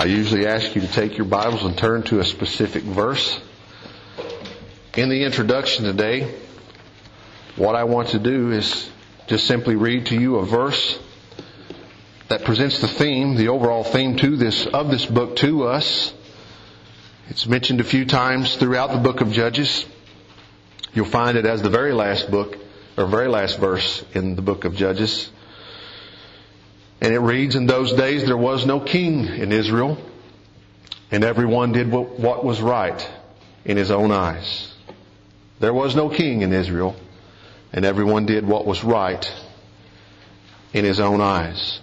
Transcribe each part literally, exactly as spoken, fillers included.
I usually ask you to take your Bibles and turn to a specific verse. In the introduction today, what I want to do is just simply read to you a verse that presents the theme, the overall theme to this, of this book to us. It's mentioned a few times throughout the book of Judges. You'll find it as the very last book, or very last verse in the book of Judges. And it reads, "In those days there was no king in Israel, and everyone did what, what was right in his own eyes." There was no king in Israel, and everyone did what was right in his own eyes.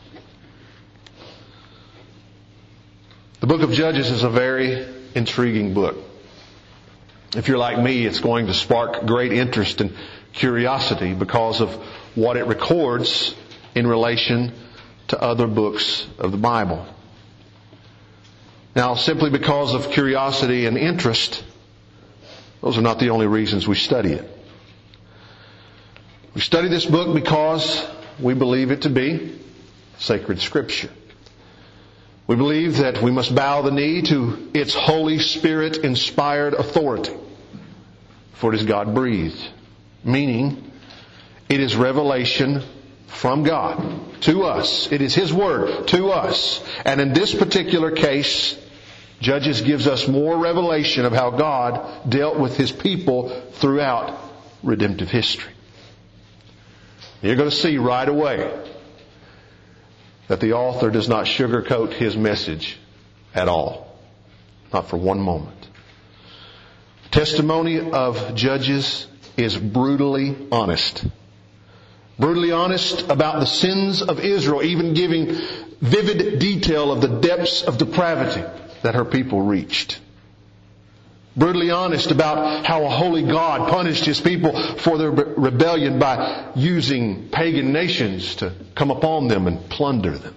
The book of Judges is a very intriguing book. If you're like me, it's going to spark great interest and curiosity because of what it records in relation to other books of the Bible. Now, simply because of curiosity and interest, those are not the only reasons we study it. We study this book because we believe it to be sacred Scripture. We believe that we must bow the knee to its Holy Spirit-inspired authority, for it is God-breathed, meaning it is revelation from God to us. It is His Word to us. And in this particular case, Judges gives us more revelation of how God dealt with His people throughout redemptive history. You're going to see right away that the author does not sugarcoat his message at all. Not for one moment. The testimony of Judges is brutally honest. Brutally honest about the sins of Israel, even giving vivid detail of the depths of depravity that her people reached. Brutally honest about how a holy God punished His people for their rebellion by using pagan nations to come upon them and plunder them.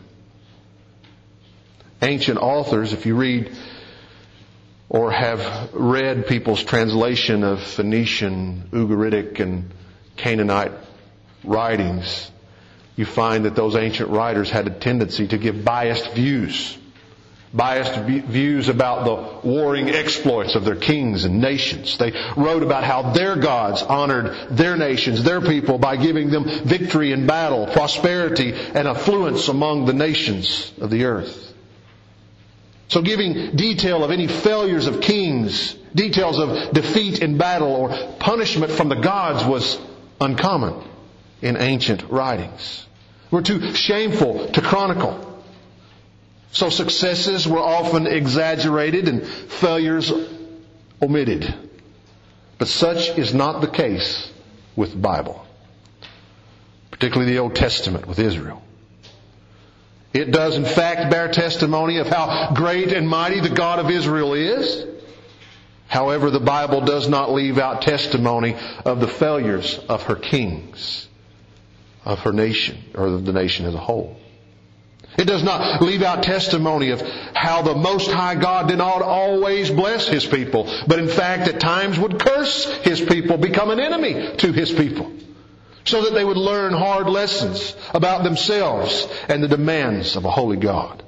Ancient authors, if you read or have read people's translation of Phoenician, Ugaritic, and Canaanite writings, you find that those ancient writers had a tendency to give biased views. Biased views about the warring exploits of their kings and nations. They wrote about how their gods honored their nations, their people, by giving them victory in battle, prosperity, and affluence among the nations of the earth. So giving detail of any failures of kings, details of defeat in battle or punishment from the gods was uncommon in ancient writings. Were too shameful to chronicle. So successes were often exaggerated and failures omitted. But such is not the case with the Bible, particularly the Old Testament with Israel. It does in fact bear testimony of how great and mighty the God of Israel is. However, the Bible does not leave out testimony of the failures of her kings, of her nation, or of the nation as a whole. It does not leave out testimony of how the Most High God did not always bless His people, but in fact at times would curse His people, become an enemy to His people, so that they would learn hard lessons about themselves and the demands of a holy God.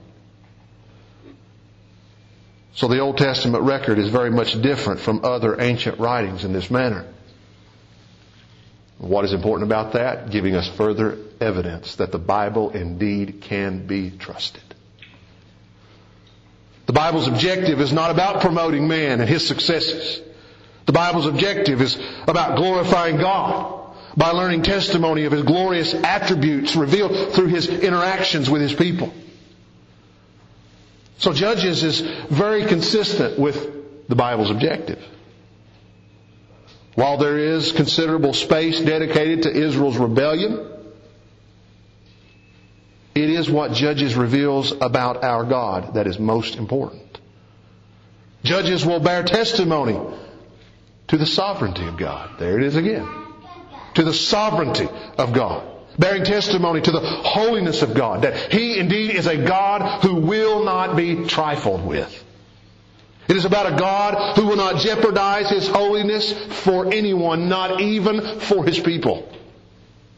So the Old Testament record is very much different from other ancient writings in this manner. What is important about that? Giving us further evidence that the Bible indeed can be trusted. The Bible's objective is not about promoting man and his successes. The Bible's objective is about glorifying God by learning testimony of His glorious attributes revealed through His interactions with His people. So Judges is very consistent with the Bible's objective. While there is considerable space dedicated to Israel's rebellion, it is what Judges reveals about our God that is most important. Judges will bear testimony to the sovereignty of God. There it is again. To the sovereignty of God. Bearing testimony to the holiness of God. That He indeed is a God who will not be trifled with. It is about a God who will not jeopardize His holiness for anyone, not even for His people.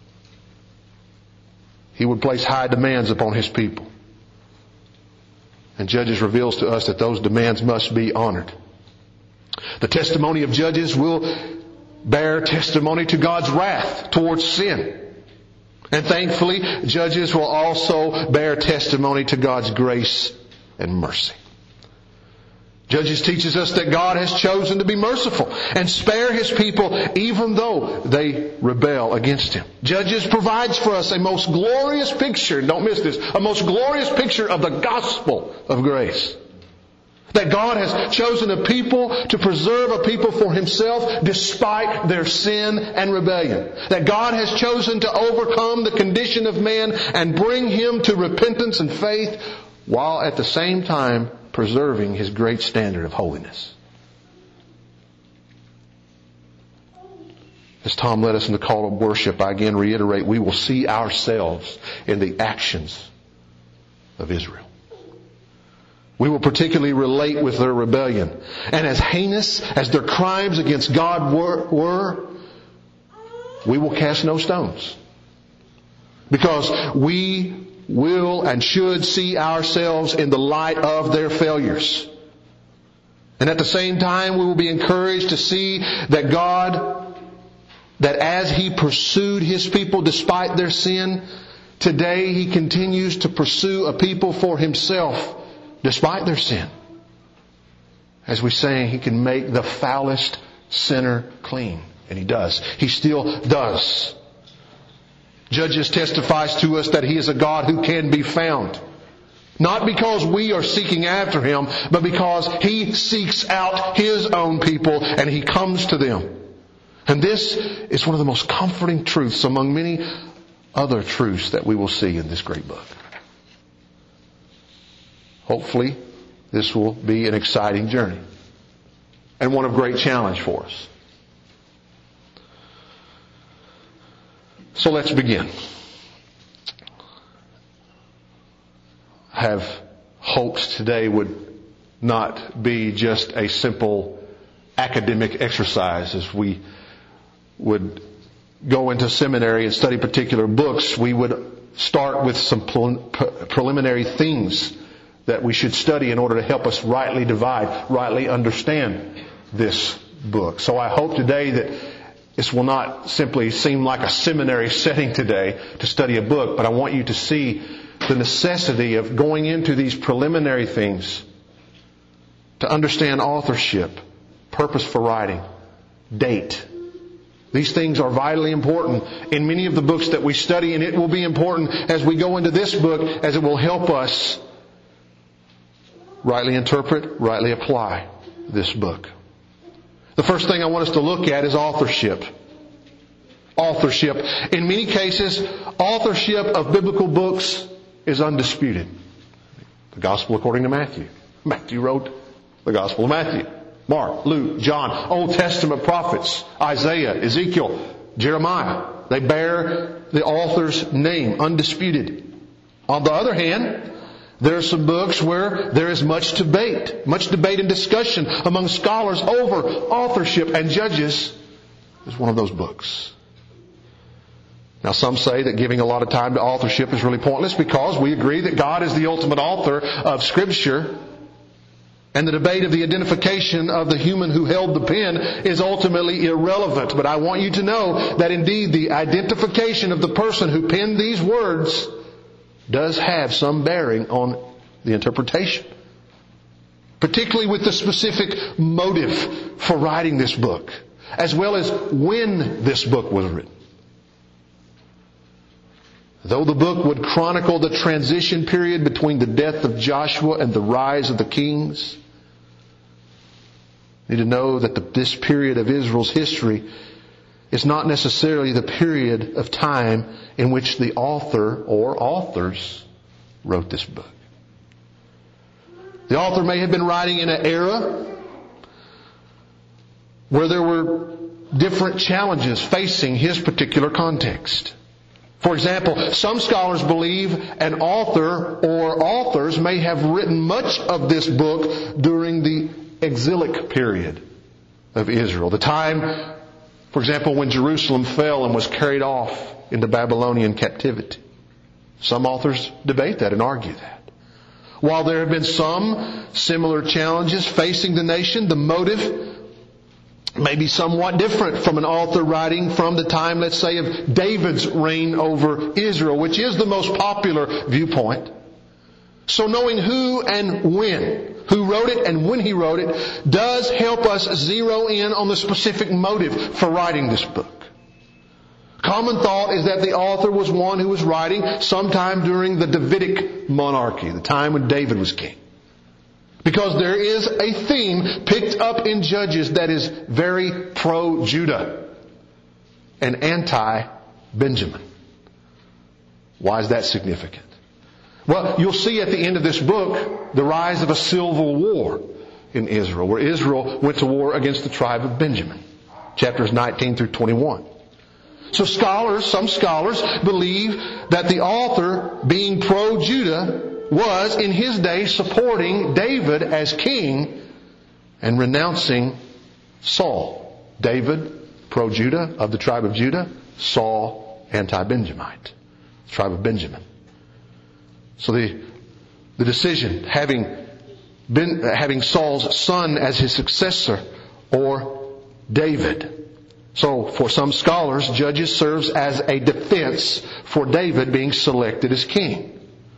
He would place high demands upon His people. And Judges reveals to us that those demands must be honored. The testimony of Judges will bear testimony to God's wrath towards sin. And thankfully, Judges will also bear testimony to God's grace and mercy. Judges teaches us that God has chosen to be merciful and spare His people even though they rebel against Him. Judges provides for us a most glorious picture, don't miss this, a most glorious picture of the gospel of grace. That God has chosen a people to preserve a people for Himself despite their sin and rebellion. That God has chosen to overcome the condition of man and bring him to repentance and faith while at the same time preserving His great standard of holiness. As Tom led us in the call to worship, I again reiterate, we will see ourselves in the actions of Israel. We will particularly relate with their rebellion. And as heinous as their crimes against God were, were, we will cast no stones. Because we will and should see ourselves in the light of their failures. And at the same time, we will be encouraged to see that God, that as He pursued His people despite their sin, today He continues to pursue a people for Himself despite their sin. As we say, He can make the foulest sinner clean. And He does. He still does. Judges testifies to us that He is a God who can be found. Not because we are seeking after Him, but because He seeks out His own people and He comes to them. And this is one of the most comforting truths among many other truths that we will see in this great book. Hopefully, this will be an exciting journey and one of great challenge for us. So let's begin. I have hoped today would not be just a simple academic exercise. As we would go into seminary and study particular books, we would start with some preliminary things that we should study in order to help us rightly divide, rightly understand this book. So I hope today that this will not simply seem like a seminary setting today to study a book, but I want you to see the necessity of going into these preliminary things to understand authorship, purpose for writing, date. These things are vitally important in many of the books that we study, and it will be important as we go into this book, as it will help us rightly interpret, rightly apply this book. The first thing I want us to look at is authorship. Authorship. In many cases, authorship of biblical books is undisputed. The Gospel according to Matthew. Matthew wrote the Gospel of Matthew. Mark, Luke, John, Old Testament prophets, Isaiah, Ezekiel, Jeremiah. They bear the author's name, undisputed. On the other hand, there are some books where there is much debate, much debate and discussion among scholars over authorship, and Judges is one of those books. Now some say that giving a lot of time to authorship is really pointless because we agree that God is the ultimate author of Scripture, and the debate of the identification of the human who held the pen is ultimately irrelevant. But I want you to know that indeed the identification of the person who penned these words does have some bearing on the interpretation. Particularly with the specific motive for writing this book, as well as when this book was written. Though the book would chronicle the transition period between the death of Joshua and the rise of the kings, you need to know that the, this period of Israel's history is not necessarily the period of time in which the author or authors wrote this book. The author may have been writing in an era where there were different challenges facing his particular context. For example, some scholars believe an author or authors may have written much of this book during the exilic period of Israel. The time, for example, when Jerusalem fell and was carried off into Babylonian captivity. Some authors debate that and argue that. while there have been some similar challenges facing the nation, the motive may be somewhat different from an author writing from the time, let's say, of David's reign over Israel, which is the most popular viewpoint. So knowing who and when, who wrote it and when he wrote it, does help us zero in on the specific motive for writing this book. Common thought is that the author was one who was writing sometime during the Davidic monarchy, the time when David was king. Because there is a theme picked up in Judges that is very pro-Judah and anti-Benjamin. Why is that significant? Well, you'll see at the end of this book the rise of a civil war in Israel, where Israel went to war against the tribe of Benjamin. Chapters nineteen through twenty-one. So scholars, some scholars, believe that the author, being pro-Judah, was in his day supporting David as king and renouncing Saul. David, pro-Judah, of the tribe of Judah. Saul, anti-Benjamite, tribe of Benjamin. So the the decision, having been having Saul's son as his successor, or David. So for some scholars, Judges serves as a defense for David being selected as king,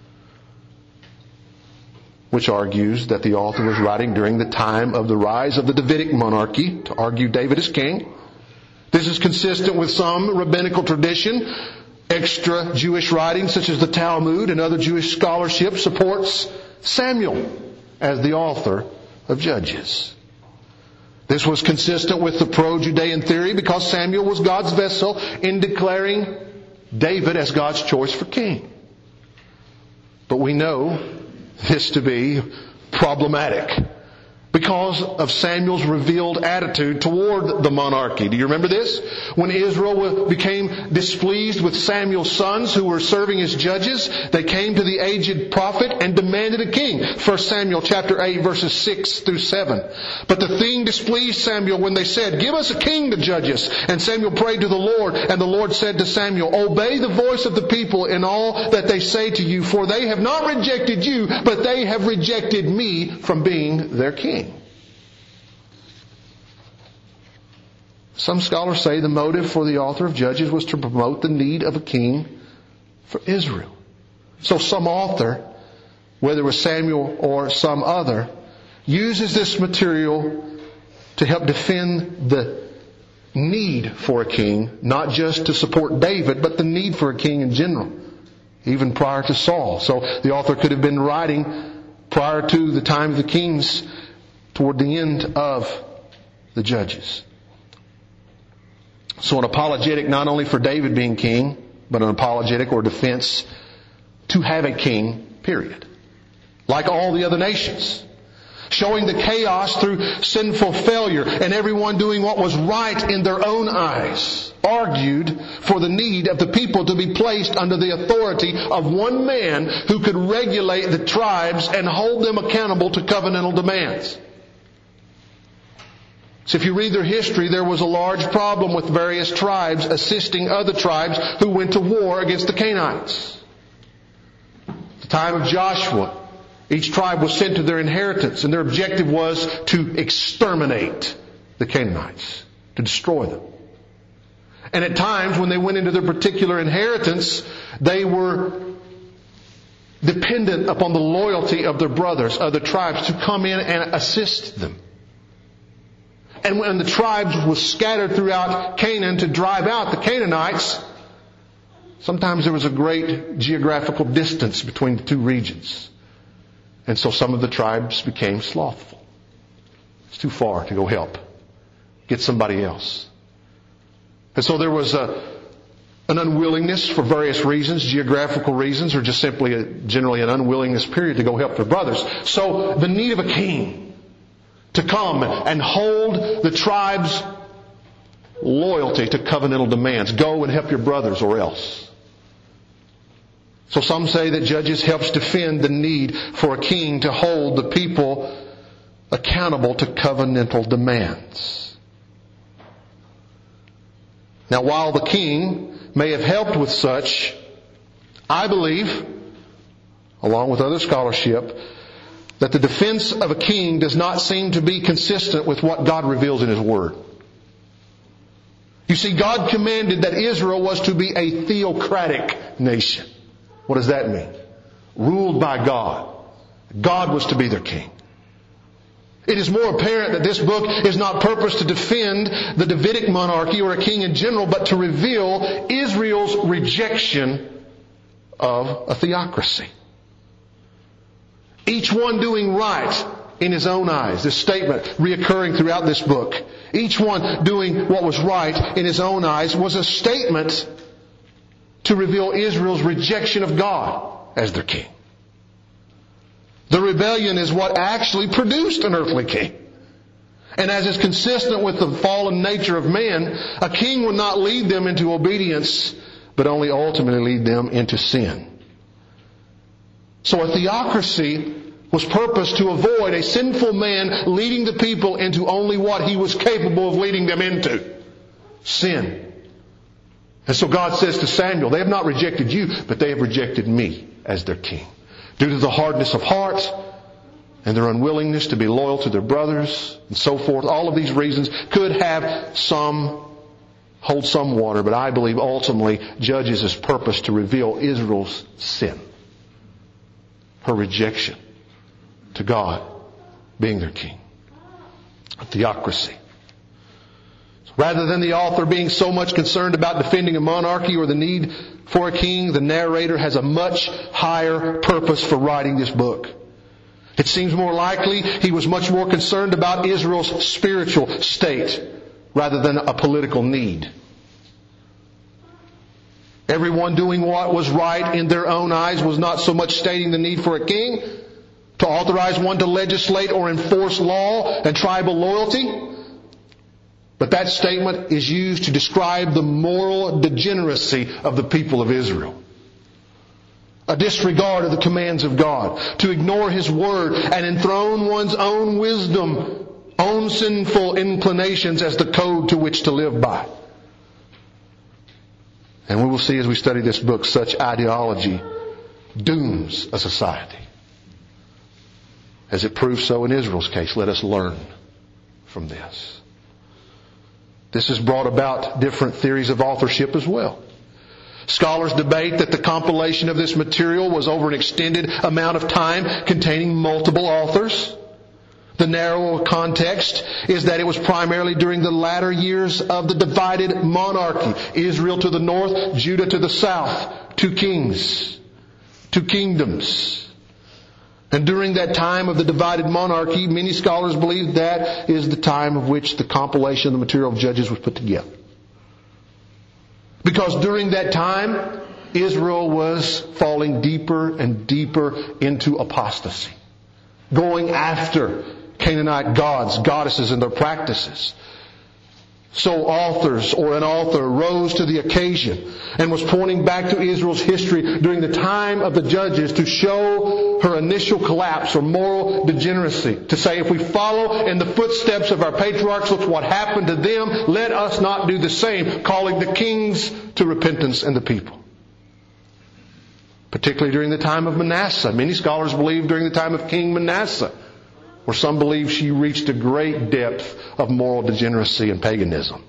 which argues that the author was writing during the time of the rise of the Davidic monarchy to argue David as king. This is consistent with some rabbinical tradition. Extra Jewish writings such as the Talmud and other Jewish scholarship supports Samuel as the author of Judges. This was consistent with the pro-Judean theory because Samuel was God's vessel in declaring David as God's choice for king. But we know this to be problematic because of Samuel's revealed attitude toward the monarchy. Do you remember this? When Israel became displeased with Samuel's sons who were serving as judges, they came to the aged prophet and demanded a king. First Samuel chapter eight verses six through seven. But the thing displeased Samuel when they said, "Give us a king to judge us." And Samuel prayed to the Lord, and the Lord said to Samuel, "Obey the voice of the people in all that they say to you, for they have not rejected you, but they have rejected me from being their king." Some scholars say the motive for the author of Judges was to promote the need of a king for Israel. So some author, whether it was Samuel or some other, uses this material to help defend the need for a king, not just to support David, but the need for a king in general, even prior to Saul. So the author could have been writing prior to the time of the kings, toward the end of the Judges. So an apologetic not only for David being king, but an apologetic or defense to have a king, period. Like all the other nations. Showing the chaos through sinful failure and everyone doing what was right in their own eyes. Argued for the need of the people to be placed under the authority of one man who could regulate the tribes and hold them accountable to covenantal demands. So if you read their history, there was a large problem with various tribes assisting other tribes who went to war against the Canaanites. At the time of Joshua, each tribe was sent to their inheritance, and their objective was to exterminate the Canaanites, to destroy them. And at times, when they went into their particular inheritance, they were dependent upon the loyalty of their brothers, other tribes, to come in and assist them. And when the tribes was scattered throughout Canaan to drive out the Canaanites, sometimes there was a great geographical distance between the two regions. And so some of the tribes became slothful. It's too far to go help. Get somebody else. And so there was a, an unwillingness for various reasons, geographical reasons, or just simply a, generally an unwillingness period to go help their brothers. So the need of a king to come and hold the tribe's loyalty to covenantal demands. Go and help your brothers or else. So some say that Judges helps defend the need for a king to hold the people accountable to covenantal demands. Now, while the king may have helped with such, I believe, along with other scholarship, that the defense of a king does not seem to be consistent with what God reveals in His Word. You see, God commanded that Israel was to be a theocratic nation. What does that mean? Ruled by God. God was to be their king. It is more apparent that this book is not purposed to defend the Davidic monarchy or a king in general, but to reveal Israel's rejection of a theocracy. Each one doing right in his own eyes. This statement reoccurring throughout this book. Each one doing what was right in his own eyes was a statement to reveal Israel's rejection of God as their king. The rebellion is what actually produced an earthly king. And as is consistent with the fallen nature of man, a king would not lead them into obedience, but only ultimately lead them into sin. So a theocracy was purposed to avoid a sinful man leading the people into only what he was capable of leading them into. Sin. And so God says to Samuel, they have not rejected you, but they have rejected me as their king. Due to the hardness of heart and their unwillingness to be loyal to their brothers and so forth. All of these reasons could have some, hold some water, but I believe ultimately Judges is purpose to reveal Israel's sin. Her rejection to God being their king. A theocracy. Rather than the author being so much concerned about defending a monarchy or the need for a king, the narrator has a much higher purpose for writing this book. It seems more likely he was much more concerned about Israel's spiritual state rather than a political need. Everyone doing what was right in their own eyes was not so much stating the need for a king, to authorize one to legislate or enforce law and tribal loyalty. But that statement is used to describe the moral degeneracy of the people of Israel. A disregard of the commands of God, to ignore His Word and enthrone one's own wisdom, own sinful inclinations as the code to which to live by. And we will see as we study this book, such ideology dooms a society. As it proves so in Israel's case, let us learn from this. This has brought about different theories of authorship as well. Scholars debate that the compilation of this material was over an extended amount of time, containing multiple authors. The narrower context is that it was primarily during the latter years of the divided monarchy. Israel to the north, Judah to the south. Two kings. Two kingdoms. And during that time of the divided monarchy, many scholars believe that is the time of which the compilation of the material of Judges was put together. Because during that time, Israel was falling deeper and deeper into apostasy. Going after Canaanite gods, goddesses, and their practices. So authors or an author rose to the occasion and was pointing back to Israel's history during the time of the Judges to show her initial collapse or moral degeneracy. To say, if we follow in the footsteps of our patriarchs, look what happened to them, let us not do the same, calling the kings to repentance and the people. Particularly during the time of Manasseh. Many scholars believe during the time of King Manasseh, where some believe she reached a great depth of moral degeneracy and paganism.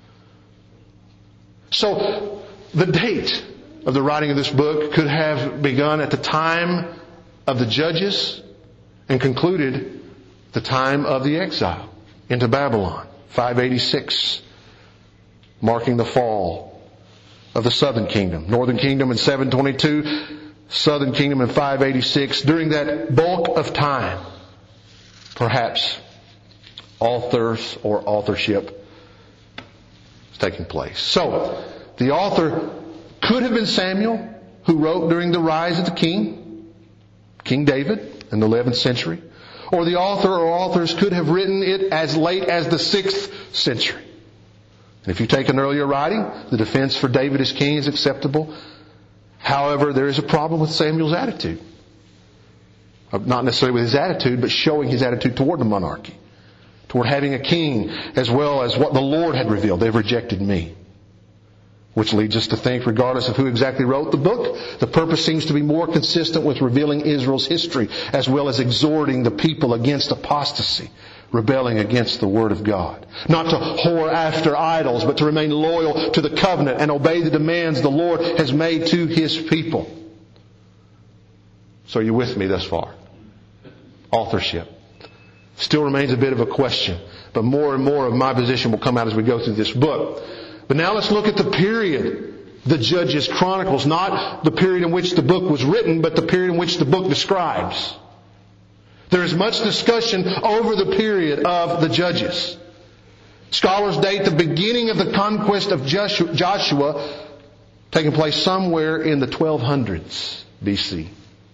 So, the date of the writing of this book could have begun at the time of the Judges and concluded the time of the exile into Babylon, five eighty-six, marking the fall of the southern kingdom. Northern kingdom in seven twenty-two, southern kingdom in five eighty-six. During that bulk of time, perhaps authors or authorship is taking place. So, the author could have been Samuel, who wrote during the rise of the king, King David, in the eleventh century. Or the author or authors could have written it as late as the sixth century. And if you take an earlier writing, the defense for David as king is acceptable. However, there is a problem with Samuel's attitude. Not necessarily with his attitude, but showing his attitude toward the monarchy. Toward having a king, as well as what the Lord had revealed. They've rejected me. which leads us to think, regardless of who exactly wrote the book, the purpose seems to be more consistent with revealing Israel's history, as well as exhorting the people against apostasy, rebelling against the Word of God. Not to whore after idols, but to remain loyal to the covenant and obey the demands the Lord has made to His people. So are you with me thus far? Authorship still remains a bit of a question, but more and more of my position will come out as we go through this book. But now let's look at the period, the Judges Chronicles, not the period in which the book was written, but the period in which the book describes. There is much discussion over the period of the Judges. Scholars date the beginning of the conquest of Joshua taking place somewhere in the twelve hundreds B C.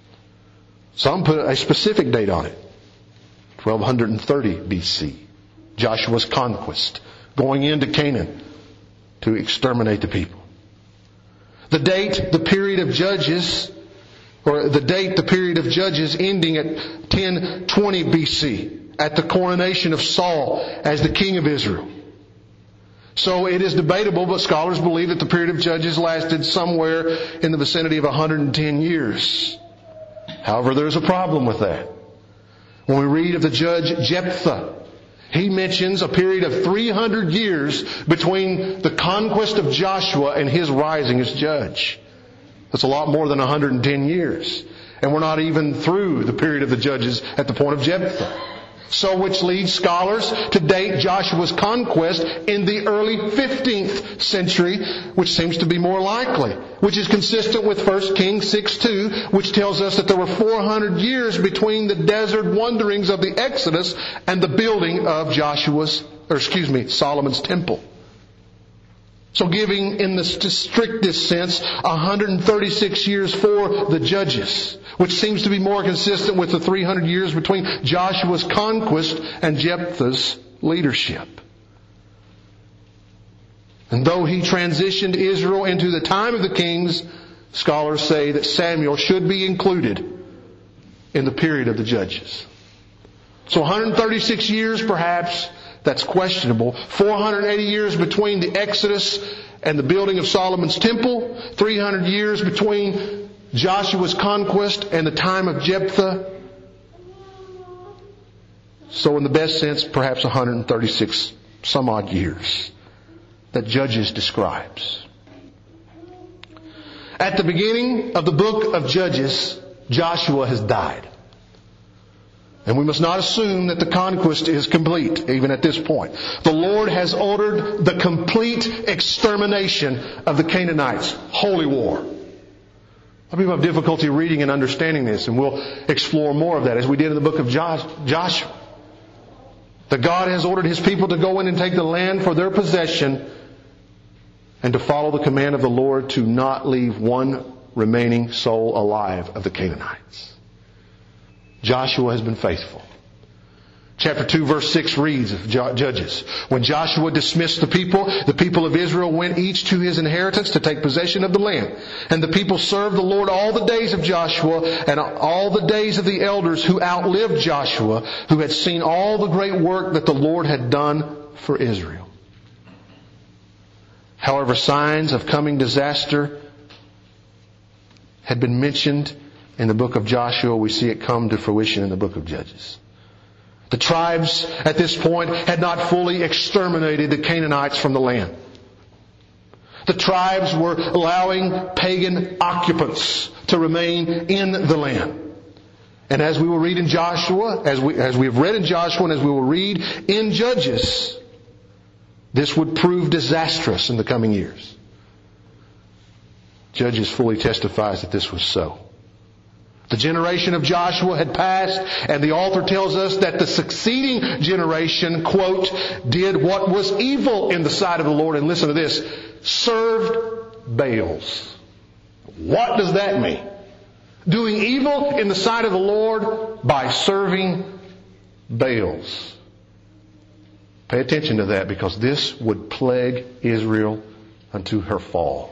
Some put a specific date on it. twelve thirty B C. Joshua's conquest, going into Canaan to exterminate the people. The date, the period of Judges, or the date, the period of Judges ending at ten twenty B C, at the coronation of Saul as the king of Israel. So it is debatable, but scholars believe that the period of Judges lasted somewhere in the vicinity of one hundred ten years. However, there's a problem with that. When we read of the judge Jephthah, he mentions a period of three hundred years between the conquest of Joshua and his rising as judge. That's a lot more than one hundred ten years. And we're not even through the period of the judges at the point of Jephthah. So which leads scholars to date Joshua's conquest in the early fifteenth century, which seems to be more likely, which is consistent with First Kings six two, which tells us that there were four hundred years between the desert wanderings of the Exodus and the building of Joshua's, or excuse me, Solomon's temple. So giving, in the strictest sense, one hundred thirty-six years for the judges, which seems to be more consistent with the three hundred years between Joshua's conquest and Jephthah's leadership. And though he transitioned Israel into the time of the kings, scholars say that Samuel should be included in the period of the judges. So one hundred thirty-six years perhaps, that's questionable. four hundred eighty years between the Exodus and the building of Solomon's temple. three hundred years between Joshua's conquest and the time of Jephthah. So in the best sense, perhaps one hundred thirty-six some odd years that Judges describes. At the beginning of the book of Judges, Joshua has died. And we must not assume that the conquest is complete, even at this point. The Lord has ordered the complete extermination of the Canaanites. Holy war. A lot of people have difficulty reading and understanding this, and we'll explore more of that as we did in the book of Joshua. That God has ordered His people to go in and take the land for their possession and to follow the command of the Lord to not leave one remaining soul alive of the Canaanites. Joshua has been faithful. Chapter two verse six reads of Judges, when Joshua dismissed the people, the people of Israel went each to his inheritance to take possession of the land. And the people served the Lord all the days of Joshua and all the days of the elders who outlived Joshua, who had seen all the great work that the Lord had done for Israel. However, signs of coming disaster had been mentioned in the book of Joshua. We see it come to fruition in the book of Judges. The tribes at this point had not fully exterminated the Canaanites from the land. The tribes were allowing pagan occupants to remain in the land. And as we will read in Joshua, as we, as we have read in Joshua and as we will read in Judges, this would prove disastrous in the coming years. Judges fully testifies that this was so. The generation of Joshua had passed, and the author tells us that the succeeding generation, quote, did what was evil in the sight of the Lord. And listen to this, served Baals. What does that mean? Doing evil in the sight of the Lord by serving Baals. Pay attention to that, because this would plague Israel unto her fall.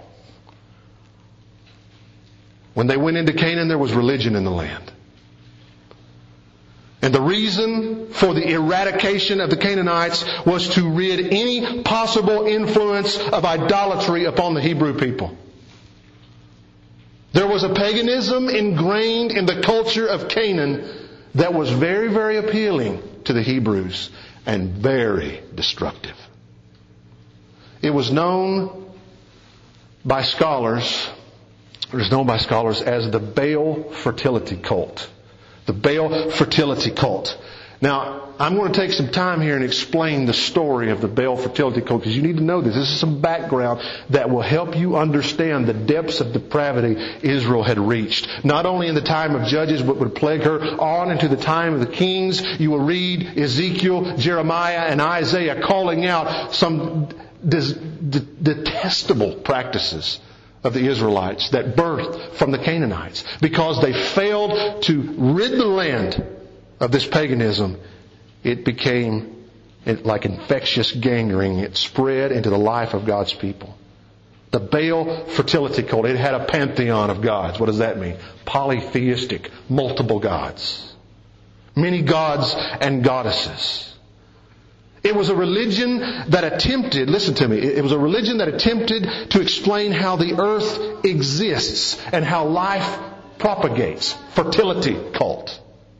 When they went into Canaan, there was religion in the land. And the reason for the eradication of the Canaanites was to rid any possible influence of idolatry upon the Hebrew people. There was a paganism ingrained in the culture of Canaan that was very, very appealing to the Hebrews and very destructive. It was known by scholars, it was known by scholars as the Baal fertility cult. The Baal fertility cult. Now, I'm going to take some time here and explain the story of the Baal fertility cult, because you need to know this. This is some background that will help you understand the depths of depravity Israel had reached. Not only in the time of Judges, but would plague her on into the time of the kings. You will read Ezekiel, Jeremiah, and Isaiah calling out some des- de- detestable practices of the Israelites that birthed from the Canaanites, because they failed to rid the land of this paganism. It became like infectious gangrene. It spread into the life of God's people. The Baal fertility cult, it had a pantheon of gods. What does that mean? Polytheistic, multiple gods. Many gods and goddesses. It was a religion that attempted, listen to me, it was a religion that attempted to explain how the earth exists and how life propagates. Fertility cult.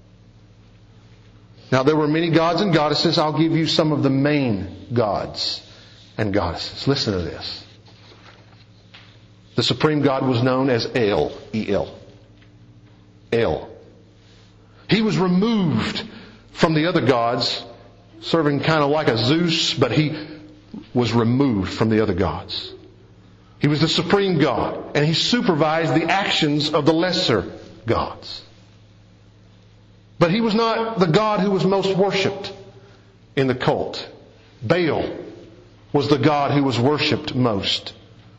Now, there were many gods and goddesses. I'll give you some of the main gods and goddesses. Listen to this. The supreme god was known as El, E L. El. He was removed from the other gods, serving kind of like a Zeus, but he was removed from the other gods. He was the supreme god, and he supervised the actions of the lesser gods. But he was not the god who was most worshipped in the cult. Baal was the god who was worshipped most.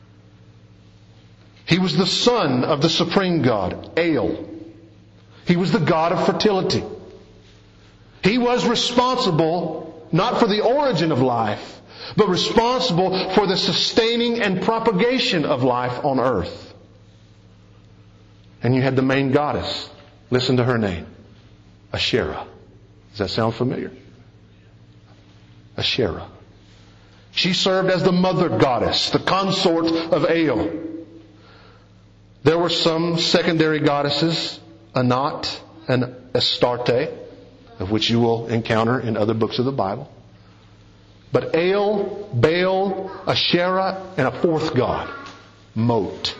He was the son of the supreme god, El. He was the god of fertility. He was responsible not for the origin of life, but responsible for the sustaining and propagation of life on earth. And you had the main goddess. Listen to her name. Asherah. Does that sound familiar? Asherah. She served as the mother goddess, the consort of El. There were some secondary goddesses, Anat and Astarte, of which you will encounter in other books of the Bible. But El, Baal, Asherah, and a fourth god, Mot.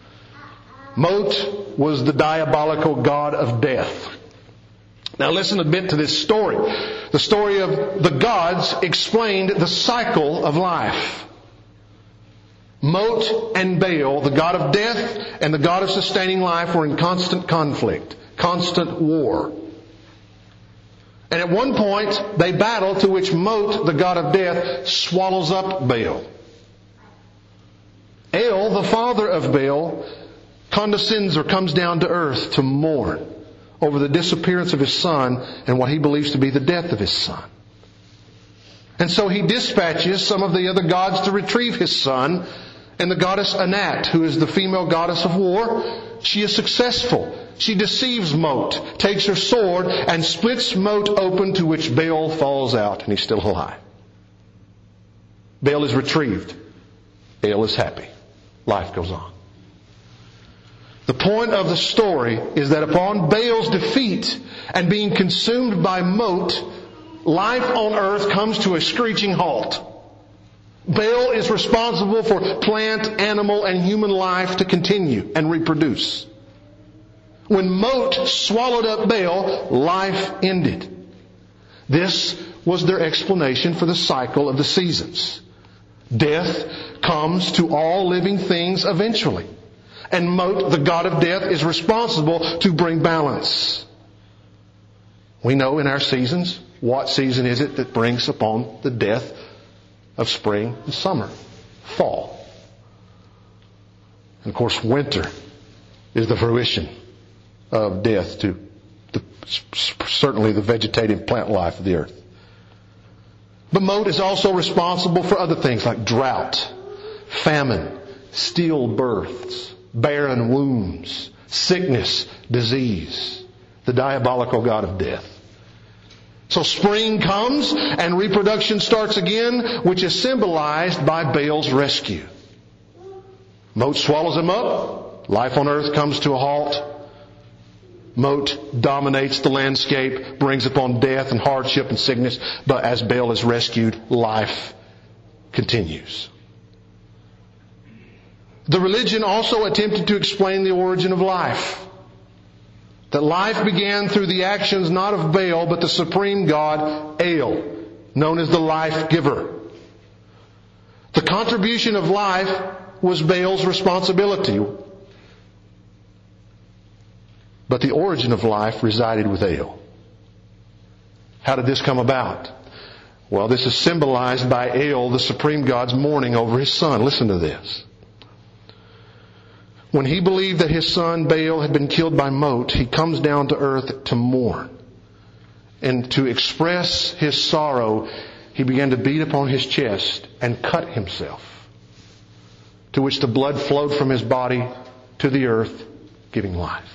Mot was the diabolical god of death. Now listen a bit to this story. The story of the gods explained the cycle of life. Mot and Baal, the god of death and the god of sustaining life, were in constant conflict, constant war. And at one point, they battle to which Mot, the god of death, swallows up Baal. El, the father of Baal, condescends or comes down to earth to mourn over the disappearance of his son and what he believes to be the death of his son. And so he dispatches some of the other gods to retrieve his son. And the goddess Anat, who is the female goddess of war, she is successful. She deceives Mot, takes her sword, and splits Mot open, to which Baal falls out, and he's still alive. Baal is retrieved. El is happy. Life goes on. The point of the story is that upon Baal's defeat and being consumed by Mot, life on earth comes to a screeching halt. Baal is responsible for plant, animal, and human life to continue and reproduce. When Mot swallowed up Baal, life ended. This was their explanation for the cycle of the seasons. Death comes to all living things eventually. And Mot, the god of death, is responsible to bring balance. We know in our seasons, what season is it that brings upon the death of spring and summer? Fall. And of course, winter is the fruition of death to the, certainly the vegetative plant life of the earth. But Mot is also responsible for other things like drought, famine, stillbirths, barren wombs, sickness, disease. The diabolical god of death. So spring comes and reproduction starts again, which is symbolized by Baal's rescue. Mot swallows him up. Life on earth comes to a halt. Mot dominates the landscape, brings upon death and hardship and sickness. But as Baal is rescued, life continues. The religion also attempted to explain the origin of life. That life began through the actions not of Baal, but the supreme god, El, known as the life giver. The contribution of life was Baal's responsibility. But the origin of life resided with El. How did this come about? Well, this is symbolized by El, the supreme god's mourning over his son. Listen to this. When he believed that his son Baal had been killed by Mot, he comes down to earth to mourn. And to express his sorrow, he began to beat upon his chest and cut himself, to which the blood flowed from his body to the earth, giving life.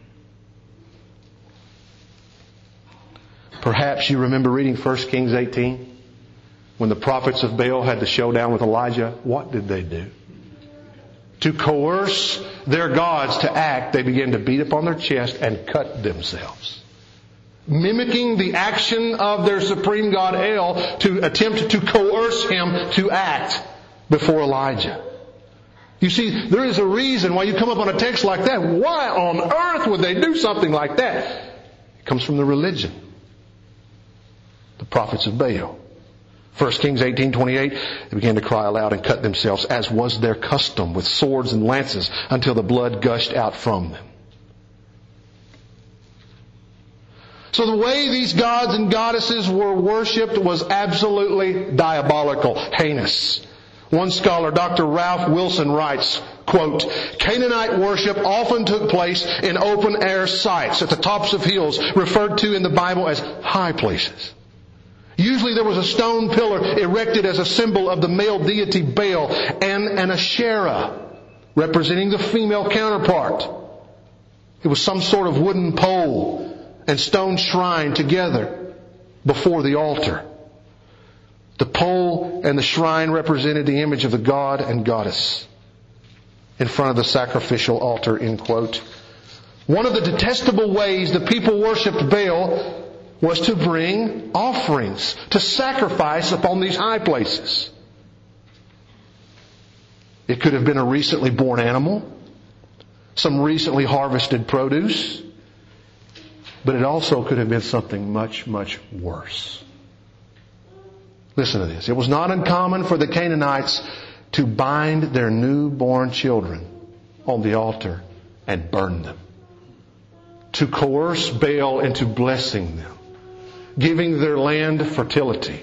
Perhaps you remember reading First Kings eighteen, when the prophets of Baal had the showdown with Elijah. What did they do? To coerce their gods to act, they began to beat upon their chest and cut themselves, mimicking the action of their supreme god El to attempt to coerce him to act before Elijah. You see, there is a reason why you come up on a text like that. Why on earth would they do something like that? It comes from the religion, the prophets of Baal. First Kings eighteen twenty-eight, they began to cry aloud and cut themselves, as was their custom, with swords and lances, until the blood gushed out from them. So the way these gods and goddesses were worshipped was absolutely diabolical, heinous. One scholar, Doctor Ralph Wilson, writes, quote, Canaanite worship often took place in open-air sites at the tops of hills, referred to in the Bible as high places. Usually there was a stone pillar erected as a symbol of the male deity Baal and an Asherah representing the female counterpart. It was some sort of wooden pole and stone shrine together before the altar. The pole and the shrine represented the image of the god and goddess in front of the sacrificial altar, end quote. One of the detestable ways the people worshipped Baal was to bring offerings, to sacrifice upon these high places. It could have been a recently born animal, some recently harvested produce, but it also could have been something much, much worse. Listen to this. It was not uncommon for the Canaanites to bind their newborn children on the altar and burn them, to coerce Baal into blessing them, giving their land fertility.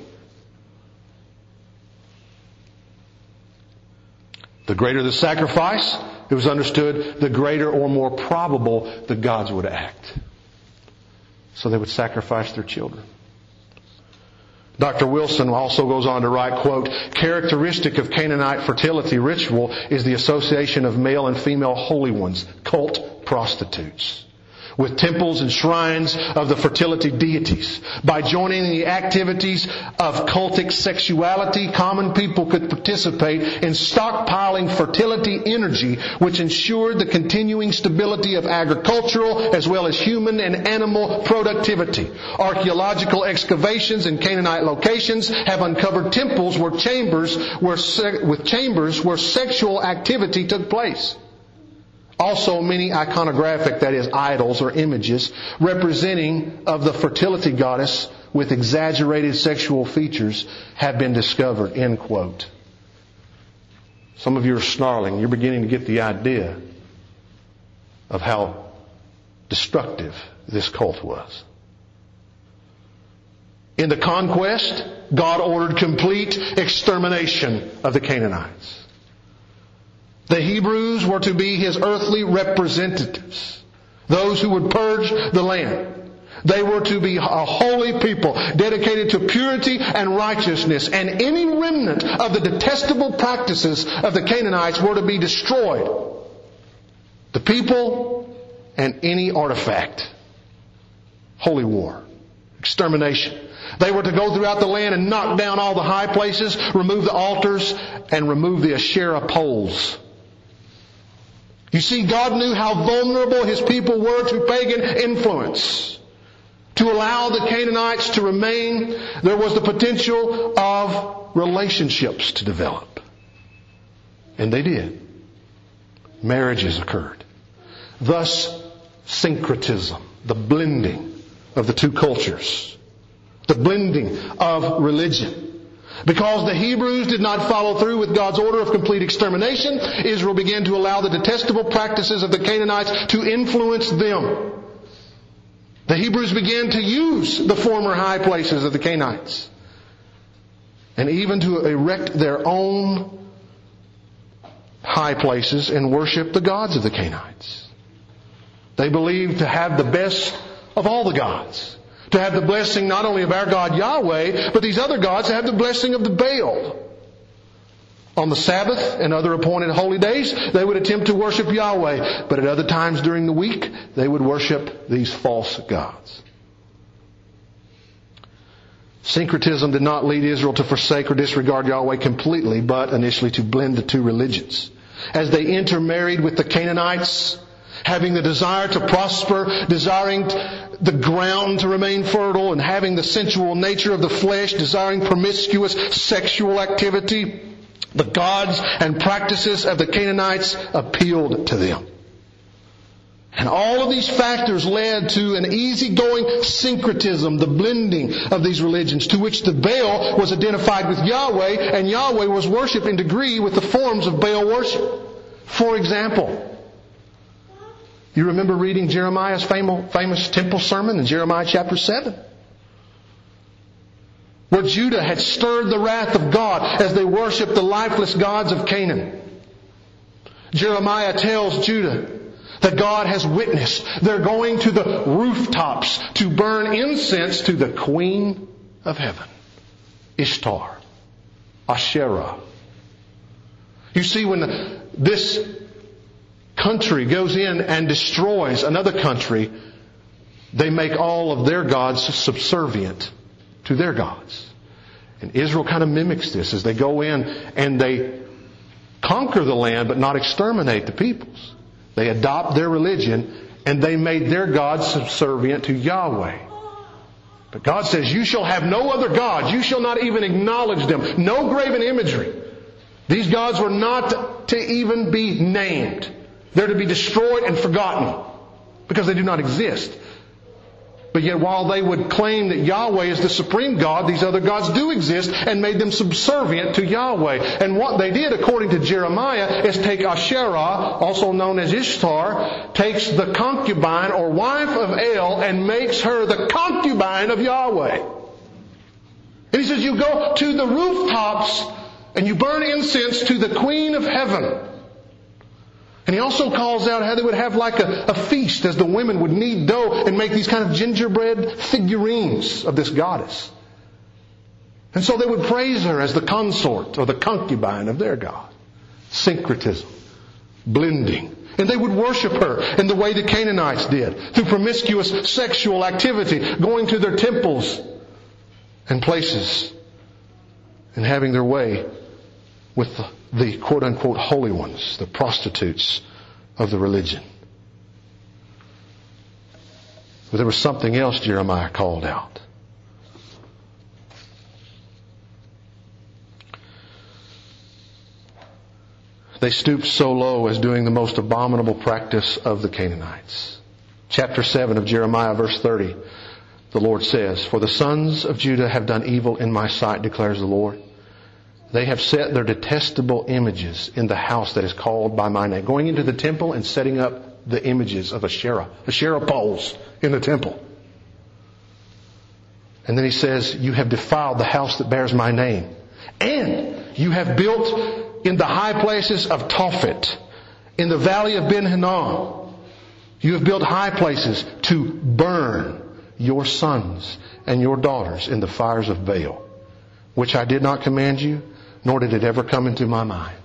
The greater the sacrifice, it was understood, the greater or more probable the gods would act. So they would sacrifice their children. Doctor Wilson also goes on to write, quote, characteristic of Canaanite fertility ritual is the association of male and female holy ones, cult prostitutes, with temples and shrines of the fertility deities. By joining the activities of cultic sexuality, common people could participate in stockpiling fertility energy, which ensured the continuing stability of agricultural as well as human and animal productivity. Archaeological excavations in Canaanite locations have uncovered temples where chambers where se- with chambers where sexual activity took place. Also, many iconographic, that is, idols or images, representing of the fertility goddess with exaggerated sexual features have been discovered, end quote. Some of you are snarling. You're beginning to get the idea of how destructive this cult was. In the conquest, God ordered complete extermination of the Canaanites. The Hebrews were to be His earthly representatives, those who would purge the land. They were to be a holy people, dedicated to purity and righteousness, and any remnant of the detestable practices of the Canaanites were to be destroyed. The people and any artifact. Holy war. Extermination. They were to go throughout the land and knock down all the high places, remove the altars, and remove the Asherah poles. You see, God knew how vulnerable His people were to pagan influence. To allow the Canaanites to remain, there was the potential of relationships to develop. And they did. Marriages occurred. Thus, syncretism, the blending of the two cultures. The blending of religion. Because the Hebrews did not follow through with God's order of complete extermination, Israel began to allow the detestable practices of the Canaanites to influence them. The Hebrews began to use the former high places of the Canaanites, and even to erect their own high places and worship the gods of the Canaanites. They believed to have the best of all the gods. To have the blessing not only of our God Yahweh, but these other gods to have the blessing of the Baal. On the Sabbath and other appointed holy days, they would attempt to worship Yahweh. But at other times during the week, they would worship these false gods. Syncretism did not lead Israel to forsake or disregard Yahweh completely, but initially to blend the two religions. As they intermarried with the Canaanites, having the desire to prosper, desiring the ground to remain fertile, and having the sensual nature of the flesh, desiring promiscuous sexual activity, the gods and practices of the Canaanites appealed to them. And all of these factors led to an easygoing syncretism, the blending of these religions, to which the Baal was identified with Yahweh, and Yahweh was worshipped in degree with the forms of Baal worship. For example, you remember reading Jeremiah's famous, famous temple sermon in Jeremiah chapter seven? Where Judah had stirred the wrath of God as they worshipped the lifeless gods of Canaan. Jeremiah tells Judah that God has witnessed. They're going to the rooftops to burn incense to the Queen of Heaven, Ishtar, Asherah. You see, when the, this country goes in and destroys another country, they make all of their gods subservient to their gods. And Israel kind of mimics this as they go in and they conquer the land but not exterminate the peoples. They adopt their religion and they made their gods subservient to Yahweh. But God says, you shall have no other gods. You shall not even acknowledge them. No graven imagery. These gods were not to even be named. They're to be destroyed and forgotten because they do not exist. But yet while they would claim that Yahweh is the supreme God, these other gods do exist and made them subservient to Yahweh. And what they did, according to Jeremiah, is take Asherah, also known as Ishtar, takes the concubine or wife of El and makes her the concubine of Yahweh. And he says, you go to the rooftops and you burn incense to the Queen of Heaven. And he also calls out how they would have like a, a feast as the women would knead dough and make these kind of gingerbread figurines of this goddess. And so they would praise her as the consort or the concubine of their god. Syncretism. Blending. And they would worship her in the way the Canaanites did. Through promiscuous sexual activity. Going to their temples and places. And having their way with the the quote-unquote holy ones, the prostitutes of the religion. But there was something else Jeremiah called out. They stooped so low as doing the most abominable practice of the Canaanites. Chapter seven of Jeremiah, verse thirty, the Lord says, "For the sons of Judah have done evil in my sight, declares the Lord. They have set their detestable images in the house that is called by my name." Going into the temple and setting up the images of Asherah. Asherah poles in the temple. And then he says, "You have defiled the house that bears my name. And you have built in the high places of Tophet, in the valley of Ben Hinnom. You have built high places to burn your sons and your daughters in the fires of Baal, which I did not command you, nor did it ever come into my mind."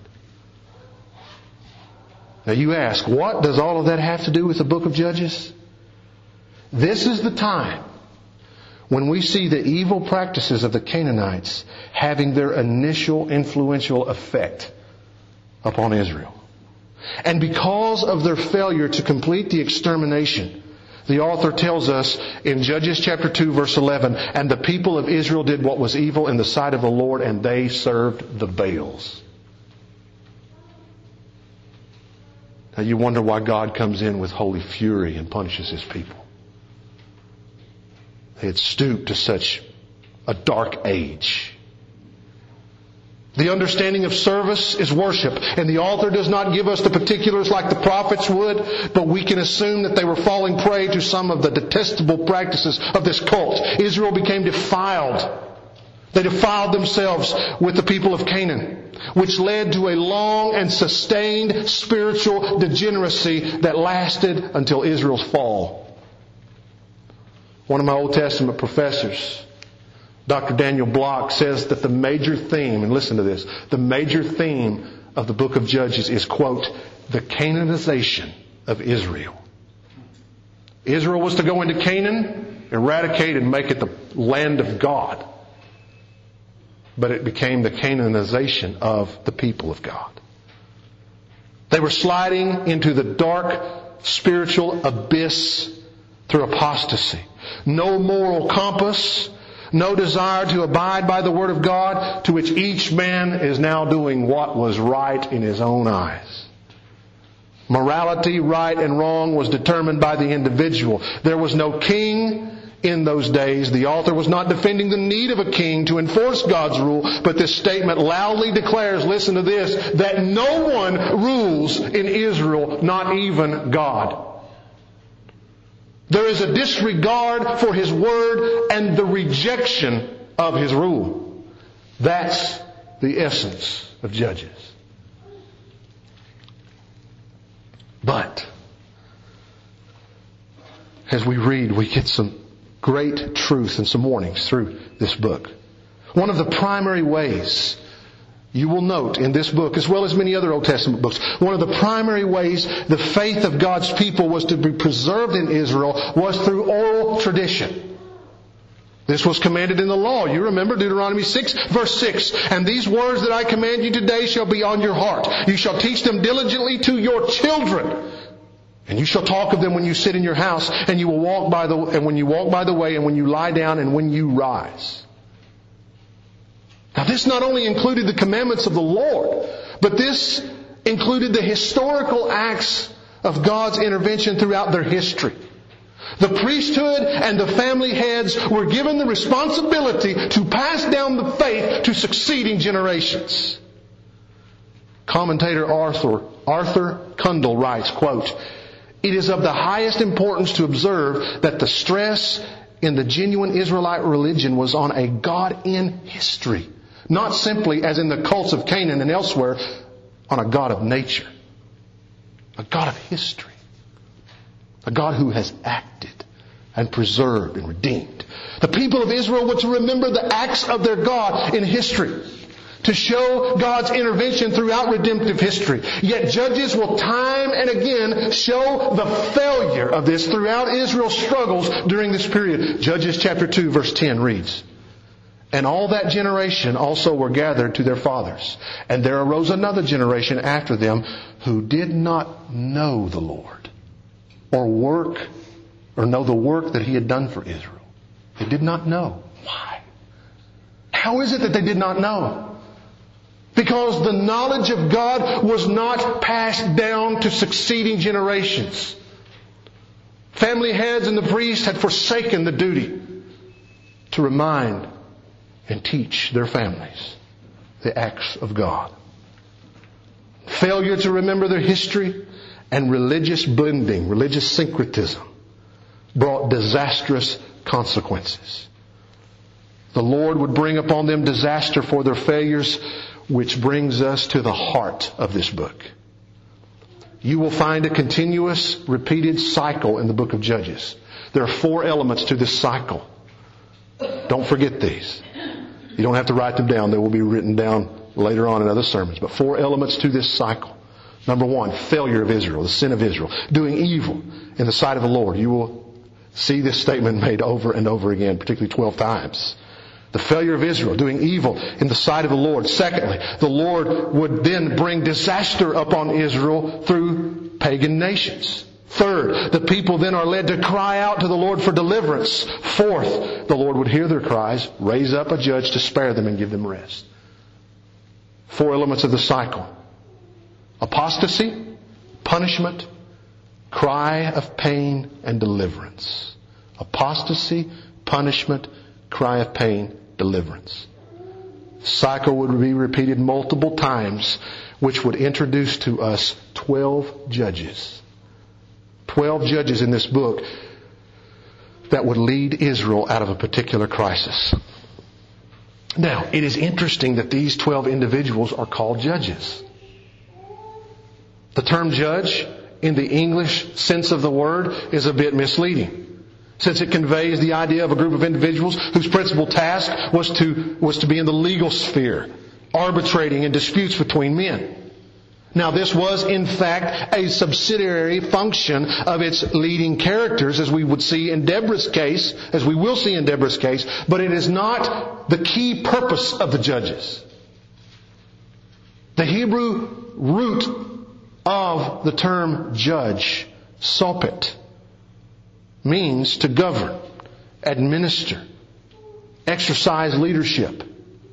Now you ask, what does all of that have to do with the book of Judges? This is the time when we see the evil practices of the Canaanites having their initial influential effect upon Israel. And because of their failure to complete the extermination, the author tells us in Judges chapter two verse eleven, and the people of Israel did what was evil in the sight of the Lord, and they served the Baals. Now you wonder why God comes in with holy fury and punishes His people. They had stooped to such a dark age. The understanding of service is worship, and the author does not give us the particulars like the prophets would, but we can assume that they were falling prey to some of the detestable practices of this cult. Israel became defiled. They defiled themselves with the people of Canaan, which led to a long and sustained spiritual degeneracy that lasted until Israel's fall. One of my Old Testament professors, Doctor Daniel Block, says that the major theme, and listen to this, the major theme of the book of Judges is, quote, the Canaanization of Israel. Israel was to go into Canaan, eradicate and make it the land of God. But it became the Canaanization of the people of God. They were sliding into the dark spiritual abyss through apostasy. No moral compass, no desire to abide by the Word of God, to which each man is now doing what was right in his own eyes. Morality, right and wrong, was determined by the individual. There was no king in those days. The author was not defending the need of a king to enforce God's rule, but this statement loudly declares, listen to this, that no one rules in Israel, not even God. There is a disregard for His word and the rejection of His rule. That's the essence of Judges. But as we read, we get some great truth and some warnings through this book. One of the primary ways you will note in this book, as well as many other Old Testament books, one of the primary ways the faith of God's people was to be preserved in Israel was through oral tradition. This was commanded in the law. You remember Deuteronomy six, verse six. And these words that I command you today shall be on your heart. You shall teach them diligently to your children. And you shall talk of them when you sit in your house, and you will walk by the, and when you walk by the way, and when you lie down, and when you rise. Now this not only included the commandments of the Lord, but this included the historical acts of God's intervention throughout their history. The priesthood and the family heads were given the responsibility to pass down the faith to succeeding generations. Commentator Arthur, Arthur Kundal writes, quote, it is of the highest importance to observe that the stress in the genuine Israelite religion was on a God in history. Not simply, as in the cults of Canaan and elsewhere, on a God of nature. A God of history. A God who has acted and preserved and redeemed. The people of Israel were to remember the acts of their God in history, to show God's intervention throughout redemptive history. Yet Judges will time and again show the failure of this throughout Israel's struggles during this period. Judges chapter two verse ten reads, and all that generation also were gathered to their fathers. And there arose another generation after them who did not know the Lord, or work, or know the work that He had done for Israel. They did not know. Why? How is it that they did not know? Because the knowledge of God was not passed down to succeeding generations. Family heads and the priests had forsaken the duty to remind and teach their families the acts of God. Failure to remember their history and religious blending, religious syncretism, brought disastrous consequences. The Lord would bring upon them disaster for their failures, which brings us to the heart of this book. You will find a continuous, repeated cycle in the book of Judges. There are four elements to this cycle. Don't forget these. You don't have to write them down. They will be written down later on in other sermons. But four elements to this cycle. Number one, failure of Israel, the sin of Israel. Doing evil in the sight of the Lord. You will See this statement made over and over again, particularly twelve times. The failure of Israel, doing evil in the sight of the Lord. Secondly, the Lord would then bring disaster upon Israel through pagan nations. Third, the people then are led to cry out to the Lord for deliverance. Fourth, the Lord would hear their cries, raise up a judge to spare them and give them rest. Four elements of the cycle. Apostasy, punishment, cry of pain, and deliverance. Apostasy, punishment, cry of pain, deliverance. The cycle would be repeated multiple times, which would introduce to us twelve judges. Twelve judges in this book that would lead Israel out of a particular crisis. Now, it is interesting that these twelve individuals are called judges. The term judge, in the English sense of the word, is a bit misleading, since it conveys the idea of a group of individuals whose principal task was to, was to be in the legal sphere, arbitrating in disputes between men. Now, this was, in fact, a subsidiary function of its leading characters, as we would see in Deborah's case, as we will see in Deborah's case, but it is not the key purpose of the judges. The Hebrew root of the term judge, sopet, means to govern, administer, exercise leadership.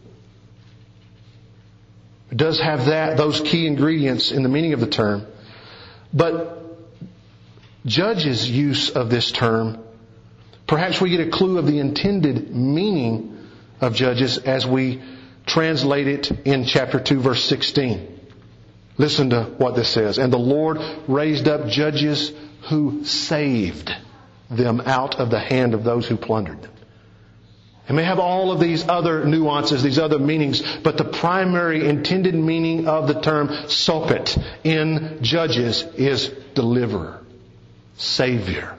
It does have that, those key ingredients in the meaning of the term. But Judge's use of this term, perhaps we get a clue of the intended meaning of Judges as we translate it in chapter two, verse sixteen. Listen to what this says. And the Lord raised up judges who saved them out of the hand of those who plundered them. It may have all of these other nuances, these other meanings, but the primary intended meaning of the term sopet in Judges is deliverer, savior.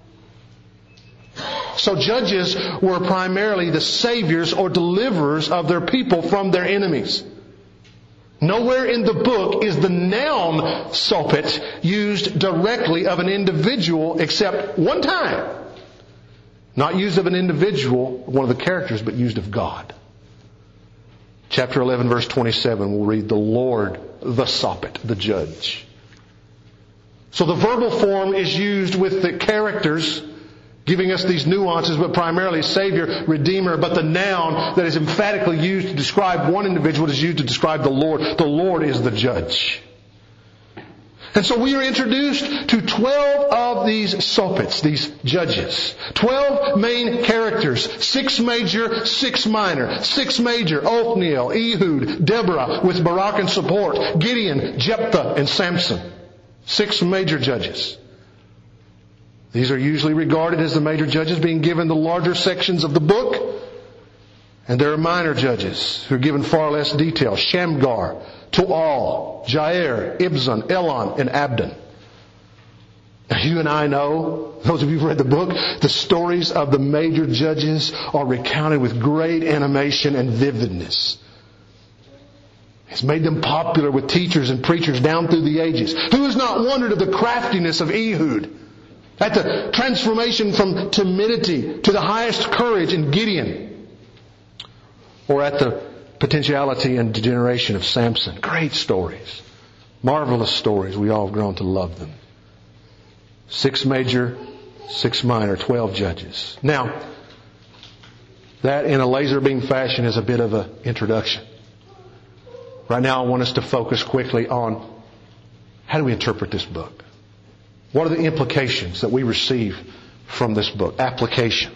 So judges were primarily the saviors or deliverers of their people from their enemies. Nowhere in the book is the noun sopet used directly of an individual except one time. Not used of an individual, one of the characters, but used of God. Chapter eleven, verse twenty-seven, we'll read the Lord, the sopet, the judge. So the verbal form is used with the characters, giving us these nuances, but primarily Savior, Redeemer. But the noun that is emphatically used to describe one individual is used to describe the Lord. The Lord is the judge. And so we are introduced to twelve of these sopets, these judges. Twelve main characters. Six major, six minor. Six major, Othniel, Ehud, Deborah with Barak and support, Gideon, Jephthah, and Samson. Six major judges. These are usually regarded as the major judges, being given the larger sections of the book. And there are minor judges who are given far less detail. Shamgar, Toal, Jair, Ibzan, Elon, and Abdon. Now you and I know, those of you who've read the book, the stories of the major judges are recounted with great animation and vividness. It's made them popular with teachers and preachers down through the ages. Who has not wondered of the craftiness of Ehud? At the transformation from timidity to the highest courage in Gideon? Or at the potentiality and degeneration of Samson? Great stories. Marvelous stories. We all have grown to love them. Six major, six minor, twelve judges. Now, that in a laser beam fashion is a bit of an introduction. Right now I want us to focus quickly on how do we interpret this book? What are the implications that we receive from this book? Application.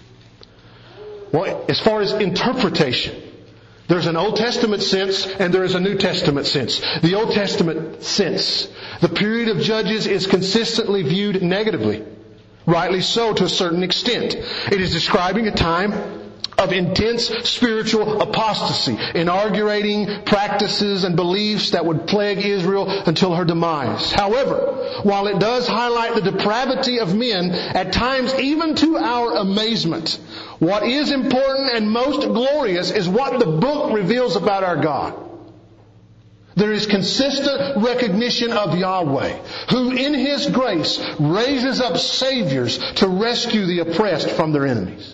Well, as far as interpretation, there's an Old Testament sense and there is a New Testament sense. The Old Testament sense, the period of Judges is consistently viewed negatively. Rightly so to a certain extent. It is describing a time of intense spiritual apostasy, inaugurating practices and beliefs that would plague Israel until her demise. However, while it does highlight the depravity of men, at times even to our amazement, what is important and most glorious is what the book reveals about our God. There is consistent recognition of Yahweh, who in His grace raises up saviors to rescue the oppressed from their enemies.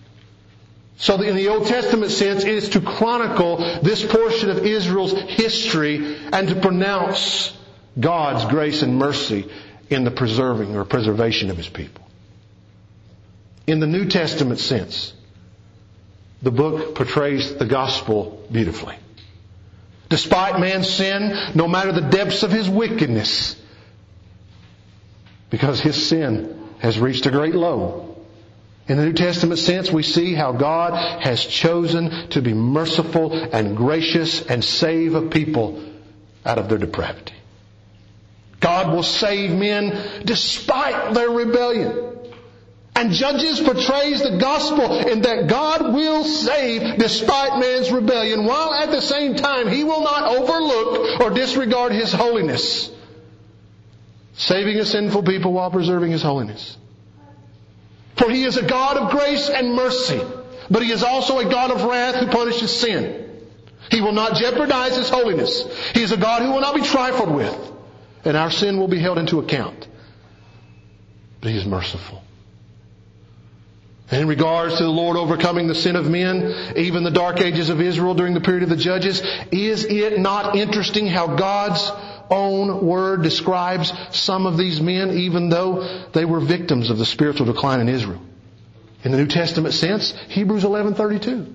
So in the Old Testament sense, it is to chronicle this portion of Israel's history and to pronounce God's grace and mercy in the preserving or preservation of His people. In the New Testament sense, the book portrays the gospel beautifully. Despite man's sin, no matter the depths of his wickedness, because his sin has reached a great low. In the New Testament sense, we see how God has chosen to be merciful and gracious and save a people out of their depravity. God will save men despite their rebellion. And Judges portrays the gospel in that God will save despite man's rebellion, while at the same time He will not overlook or disregard His holiness, saving a sinful people while preserving His holiness. For He is a God of grace and mercy, but He is also a God of wrath who punishes sin. He will not jeopardize His holiness. He is a God who will not be trifled with, and our sin will be held into account. But He is merciful. And in regards to the Lord overcoming the sin of men, even the dark ages of Israel during the period of the Judges, is it not interesting how God's own Word describes some of these men, even though they were victims of the spiritual decline in Israel? In the New Testament sense, Hebrews eleven thirty-two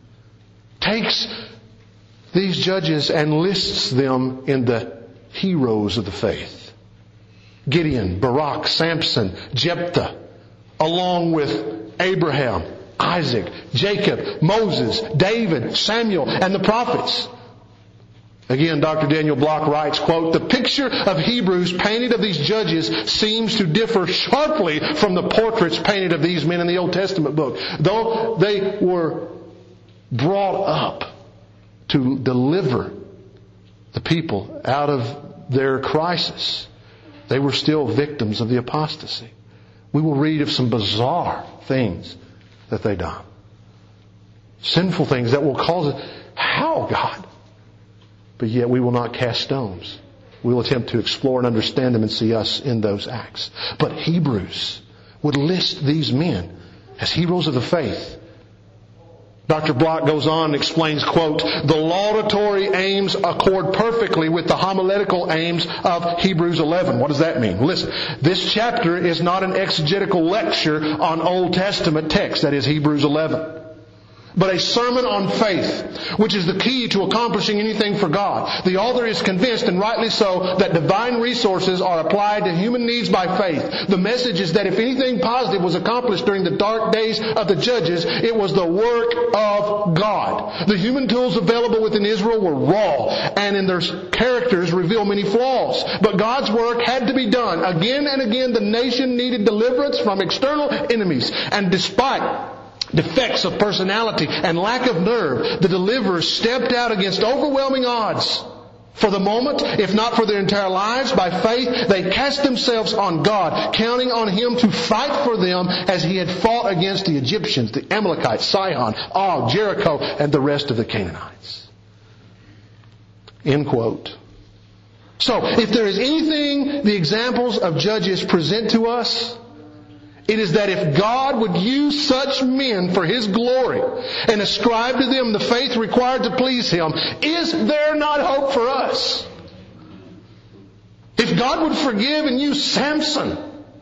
takes these judges and lists them in the heroes of the faith. Gideon, Barak, Samson, Jephthah, along with Abraham, Isaac, Jacob, Moses, David, Samuel, and the prophets. Again, Doctor Daniel Block writes, quote, "The picture of Hebrews painted of these judges seems to differ sharply from the portraits painted of these men in the Old Testament book. Though they were brought up to deliver the people out of their crisis, they were still victims of the apostasy. We will read of some bizarre things that they done. Sinful things that will cause us, how, God? But yet we will not cast stones. We will attempt to explore and understand them and see us in those acts. But Hebrews would list these men as heroes of the faith. Doctor Block goes on and explains, quote, "The laudatory aims accord perfectly with the homiletical aims of Hebrews eleven. What does that mean? Listen, this chapter is not an exegetical lecture on Old Testament text, that is Hebrews eleven, but a sermon on faith, which is the key to accomplishing anything for God. The author is convinced, and rightly so, that divine resources are applied to human needs by faith. The message is that if anything positive was accomplished during the dark days of the Judges, it was the work of God. The human tools available within Israel were raw, and in their characters reveal many flaws. But God's work had to be done. Again and again, the nation needed deliverance from external enemies, and despite defects of personality and lack of nerve, the deliverers stepped out against overwhelming odds. For the moment, if not for their entire lives, by faith, they cast themselves on God, counting on Him to fight for them as He had fought against the Egyptians, the Amalekites, Sihon, Og, Jericho, and the rest of the Canaanites." End quote. So, if there is anything the examples of Judges present to us, it is that if God would use such men for His glory and ascribe to them the faith required to please Him, is there not hope for us? If God would forgive and use Samson,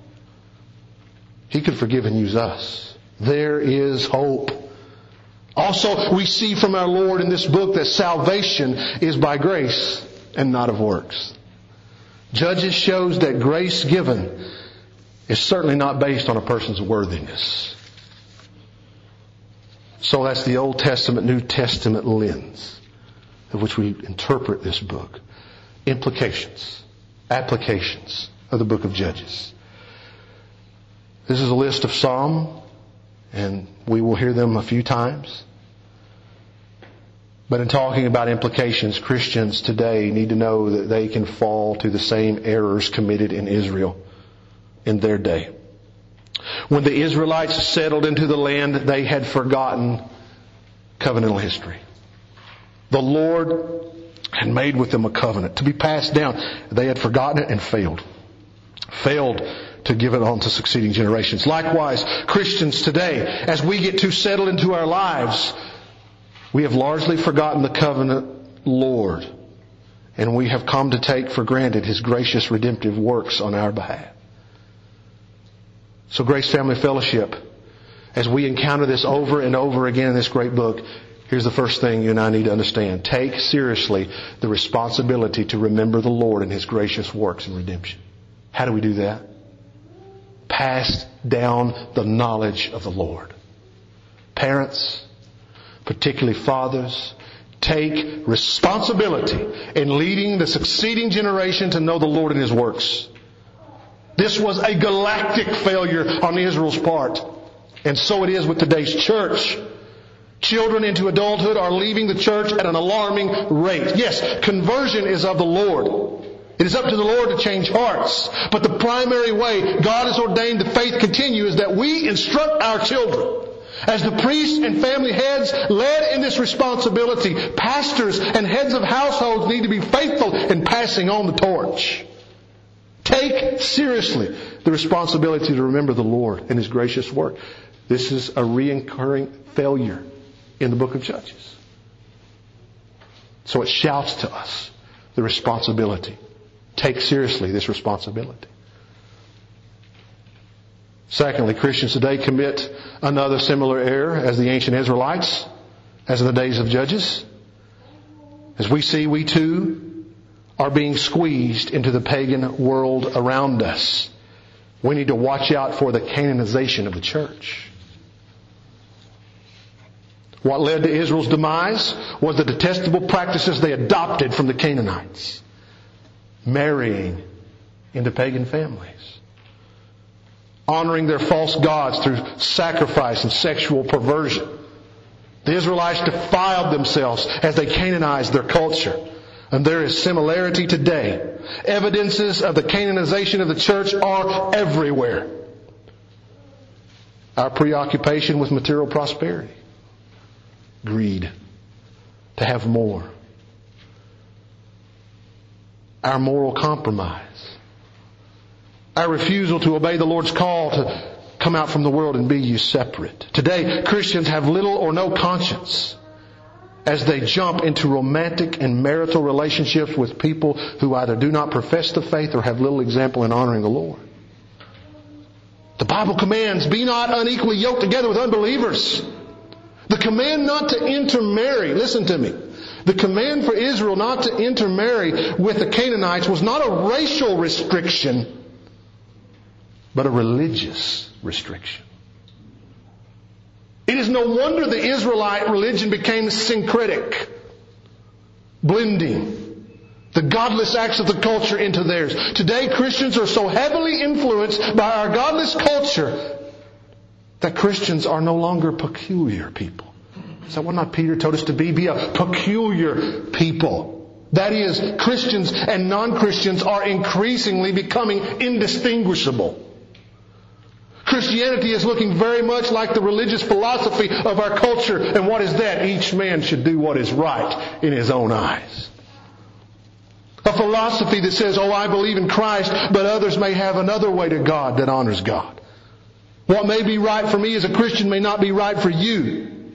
He could forgive and use us. There is hope. Also, we see from our Lord in this book that salvation is by grace and not of works. Judges shows that grace given is certainly not based on a person's worthiness. So that's the Old Testament, New Testament lens of which we interpret this book. Implications, applications of the book of Judges. This is a list of some, and we will hear them a few times. But in talking about implications, Christians today need to know that they can fall to the same errors committed in Israel in their day. When the Israelites settled into the land, they had forgotten covenantal history. The Lord and made with them a covenant to be passed down. They had forgotten it and failed. Failed to give it on to succeeding generations. Likewise, Christians today, as we get too settled into our lives, we have largely forgotten the covenant Lord, and we have come to take for granted His gracious redemptive works on our behalf. So Grace Family Fellowship, as we encounter this over and over again in this great book, here's the first thing you and I need to understand. Take seriously the responsibility to remember the Lord and His gracious works in redemption. How do we do that? Pass down the knowledge of the Lord. Parents, particularly fathers, take responsibility in leading the succeeding generation to know the Lord and His works. This was a galactic failure on Israel's part. And so it is with today's church. Children into adulthood are leaving the church at an alarming rate. Yes, conversion is of the Lord. It is up to the Lord to change hearts. But the primary way God has ordained the faith continue is that we instruct our children. As the priests and family heads led in this responsibility, pastors and heads of households need to be faithful in passing on the torch. Take seriously the responsibility to remember the Lord and His gracious work. This is a reoccurring failure in the book of Judges. So it shouts to us the responsibility. Take seriously this responsibility. Secondly, Christians today commit another similar error as the ancient Israelites, as in the days of Judges. As we see, we too are being squeezed into the pagan world around us. We need to watch out for the Canaanization of the church. What led to Israel's demise was the detestable practices they adopted from the Canaanites. Marrying into pagan families. Honoring their false gods through sacrifice and sexual perversion. The Israelites defiled themselves as they Canaanized their culture. And there is similarity today. Evidences of the Canaanization of the church are everywhere. Our preoccupation with material prosperity. Greed. To have more. Our moral compromise. Our refusal to obey the Lord's call to come out from the world and be ye separate. Today, Christians have little or no conscience as they jump into romantic and marital relationships with people who either do not profess the faith or have little example in honoring the Lord. The Bible commands, be not unequally yoked together with unbelievers. The command not to intermarry, listen to me. The command for Israel not to intermarry with the Canaanites was not a racial restriction, but a religious restriction. It is no wonder the Israelite religion became syncretic, blending the godless acts of the culture into theirs. Today, Christians are so heavily influenced by our godless culture that Christians are no longer peculiar people. Is that what not Peter told us to be? Be a peculiar people. That is, Christians and non-Christians are increasingly becoming indistinguishable. Christianity is looking very much like the religious philosophy of our culture. And what is that? Each man should do what is right in his own eyes. A philosophy that says, oh, I believe in Christ, but others may have another way to God that honors God. What may be right for me as a Christian may not be right for you.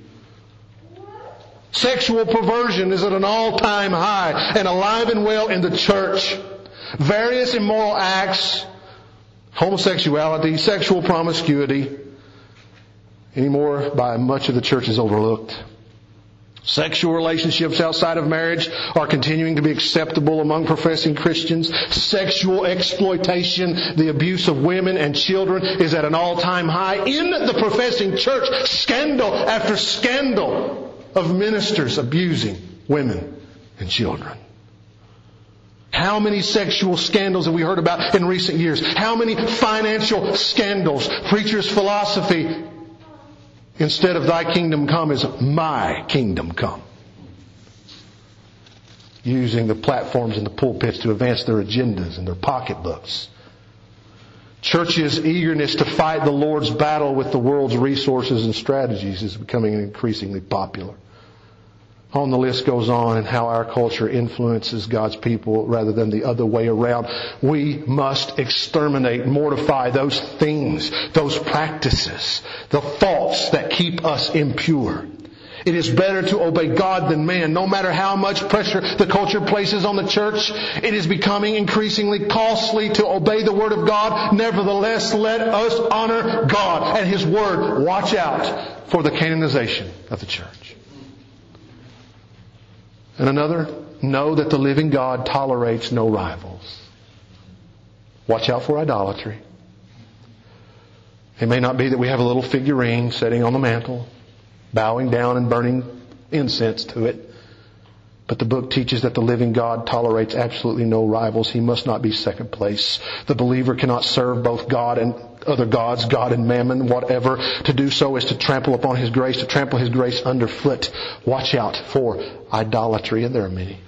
Sexual perversion is at an all-time high and alive and well in the church. Various immoral acts, homosexuality, sexual promiscuity, anymore by much of the church is overlooked. Sexual relationships outside of marriage are continuing to be acceptable among professing Christians. Sexual exploitation, the abuse of women and children is at an all-time high in the professing church. Scandal after scandal of ministers abusing women and children. How many sexual scandals have we heard about in recent years? How many financial scandals? Preachers' philosophy, instead of thy kingdom come, is my kingdom come. Using the platforms and the pulpits to advance their agendas and their pocketbooks. Churches' eagerness to fight the Lord's battle with the world's resources and strategies is becoming increasingly popular. On the list goes on, and how our culture influences God's people rather than the other way around. We must exterminate, mortify those things, those practices, the thoughts that keep us impure. It is better to obey God than man. No matter how much pressure the culture places on the church, it is becoming increasingly costly to obey the Word of God. Nevertheless, let us honor God and His Word. Watch out for the canonization of the church. And another, know that the living God tolerates no rivals. Watch out for idolatry. It may not be that we have a little figurine sitting on the mantle, bowing down and burning incense to it. But the book teaches that the living God tolerates absolutely no rivals. He must not be second place. The believer cannot serve both God and other gods, God and mammon, whatever. To do so is to trample upon His grace, to trample His grace underfoot. Watch out for idolatry, and there are many.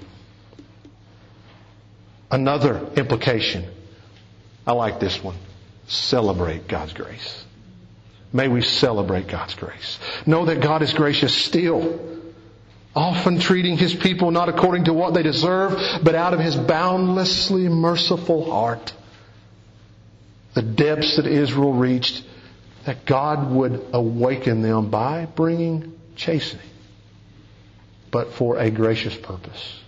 Another implication. I like this one. Celebrate God's grace. May we celebrate God's grace. Know that God is gracious still, often treating His people not according to what they deserve, but out of His boundlessly merciful heart. The depths that Israel reached, that God would awaken them by bringing chastening, but for a gracious purpose.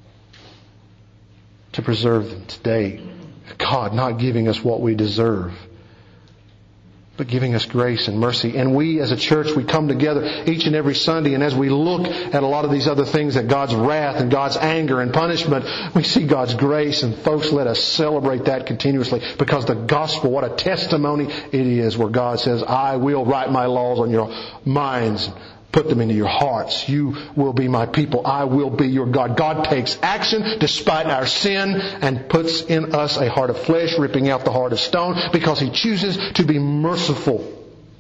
To preserve them today. God not giving us what we deserve, but giving us grace and mercy. And we as a church, we come together each and every Sunday, and as we look at a lot of these other things, at God's wrath and God's anger and punishment, we see God's grace. And folks, let us celebrate that continuously, because the gospel, what a testimony it is, where God says, I will write my laws on your minds, put them into your hearts. You will be my people. I will be your God. God takes action despite our sin and puts in us a heart of flesh, ripping out the heart of stone, because He chooses to be merciful.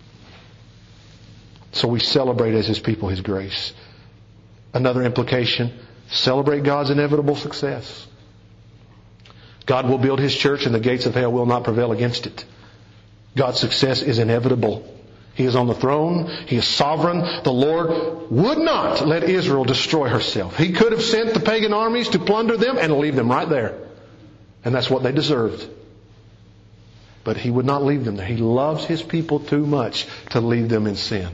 So we celebrate as His people His grace. Another implication, celebrate God's inevitable success. God will build His church, and the gates of hell will not prevail against it. God's success is inevitable. He is on the throne. He is sovereign. The Lord would not let Israel destroy herself. He could have sent the pagan armies to plunder them and leave them right there. And that's what they deserved. But He would not leave them there. He loves His people too much to leave them in sin.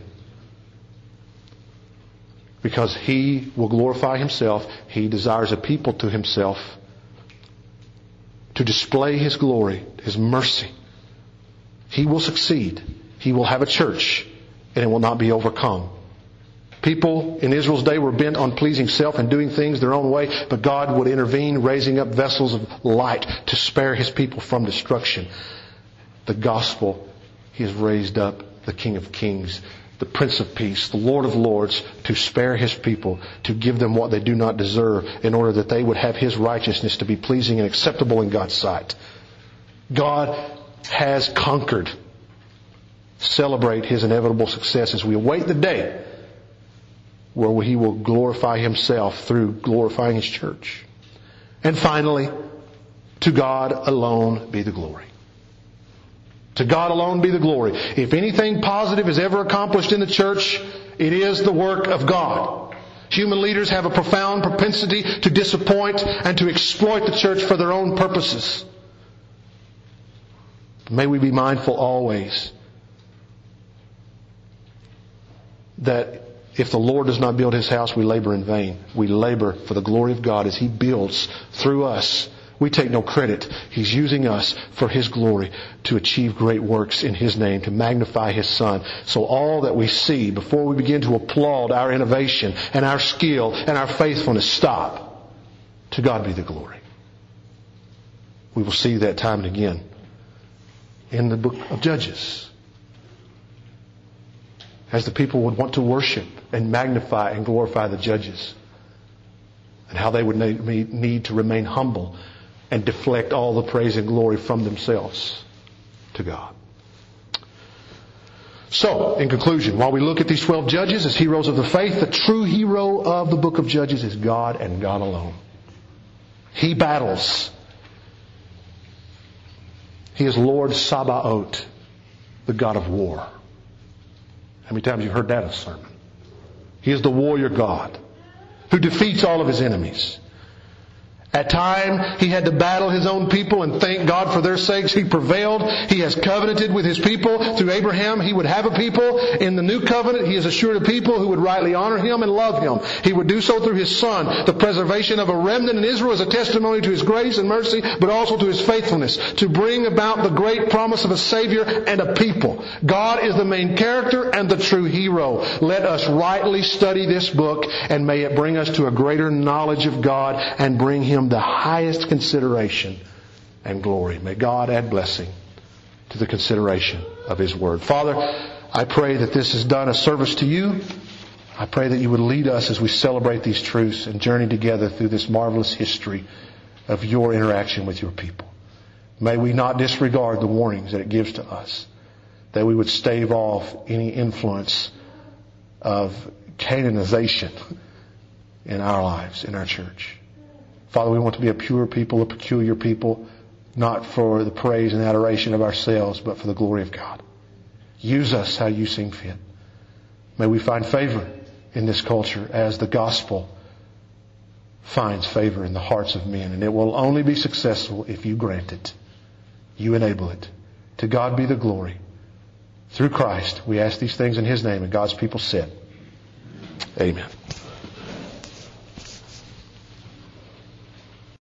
Because He will glorify Himself. He desires a people to Himself to display His glory, His mercy. He will succeed. He will have a church, and it will not be overcome. People in Israel's day were bent on pleasing self and doing things their own way, but God would intervene, raising up vessels of light to spare His people from destruction. The gospel, He has raised up the King of Kings, the Prince of Peace, the Lord of Lords, to spare His people, to give them what they do not deserve, in order that they would have His righteousness to be pleasing and acceptable in God's sight. God has conquered. Celebrate His inevitable success as we await the day where He will glorify Himself through glorifying His church. And finally, to God alone be the glory. To God alone be the glory. If anything positive is ever accomplished in the church, it is the work of God. Human leaders have a profound propensity to disappoint and to exploit the church for their own purposes. May we be mindful always that if the Lord does not build His house, we labor in vain. We labor for the glory of God as He builds through us. We take no credit. He's using us for His glory to achieve great works in His name, to magnify His Son. So all that we see, before we begin to applaud our innovation and our skill and our faithfulness, stop. To God be the glory. We will see that time and again in the book of Judges, as the people would want to worship and magnify and glorify the judges, and how they would need to remain humble and deflect all the praise and glory from themselves to God. So, in conclusion, while we look at these twelve judges as heroes of the faith, the true hero of the book of Judges is God and God alone. He battles. He is Lord Sabaoth, the God of war. How many times you've heard that in a sermon? He is the warrior God. who defeats all of his enemies. At times, he had to battle his own people, and thank God for their sakes he prevailed. He has covenanted with his people. Through Abraham, he would have a people. In the new covenant, he has assured a people who would rightly honor him and love him. He would do so through his Son. The preservation of a remnant in Israel is a testimony to his grace and mercy, but also to his faithfulness, to bring about the great promise of a Savior and a people. God is the main character and the true hero. Let us rightly study this book, and may it bring us to a greater knowledge of God and bring him the highest consideration and glory. May God add blessing to the consideration of his word. Father, I pray that this has done a service to you. I pray that you would lead us as we celebrate these truths and journey together through this marvelous history of your interaction with your people. May we not disregard the warnings that it gives to us, that we would stave off any influence of Canaanization in our lives, in our church. Father, we want to be a pure people, a peculiar people, not for the praise and adoration of ourselves, but for the glory of God. Use us how you seem fit. May we find favor in this culture as the gospel finds favor in the hearts of men. And it will only be successful if you grant it. You enable it. To God be the glory. Through Christ, we ask these things in his name, and God's people said, amen.